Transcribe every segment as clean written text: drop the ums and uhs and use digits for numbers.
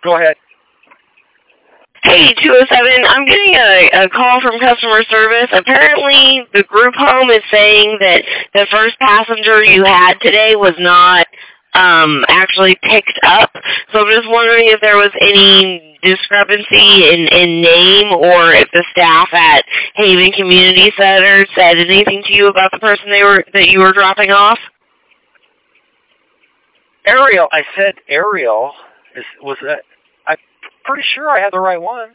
Go ahead. Hey, 207, I'm getting a call from customer service. Apparently, the group home is saying that the first passenger you had today was not actually picked up. So I'm just wondering if there was any discrepancy in name or if the staff at Haven Community Center said anything to you about the person that you were dropping off. Ariel. I said Ariel. Was that? I'm pretty sure I have the right one.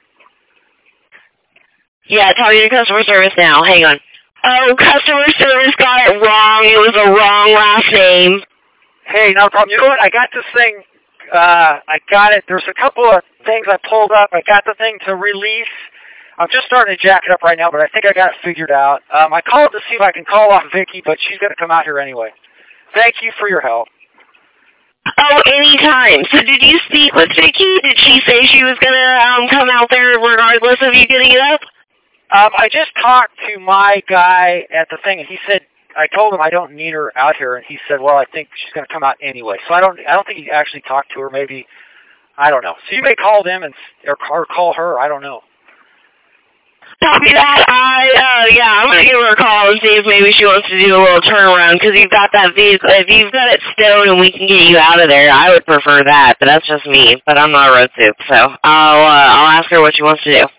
Yeah, talking to customer service now. Hang on. Oh, customer service got it wrong. It was a wrong last name. Hey, no problem. You know what? I got this thing. I got it. There's a couple of things I pulled up. I got the thing to release. I'm just starting to jack it up right now, but I think I got it figured out. I called to see if I can call off Vicky, but she's going to come out here anyway. Thank you for your help. Oh, anytime. So did you speak with Vicky? Did she say she was going to come out there regardless of you getting it up? I just talked to my guy at the thing, and he said, I told him I don't need her out here, and he said, well, I think she's going to come out anyway. So I don't think he actually talked to her. Maybe, I don't know. So you may call them or call her. I don't know. Copy that. I'm going to give her a call and see if maybe she wants to do a little turnaround, because you've got that vehicle. If you've got it stowed and we can get you out of there, I would prefer that, but that's just me. But I'm not a road soup, so I'll ask her what she wants to do.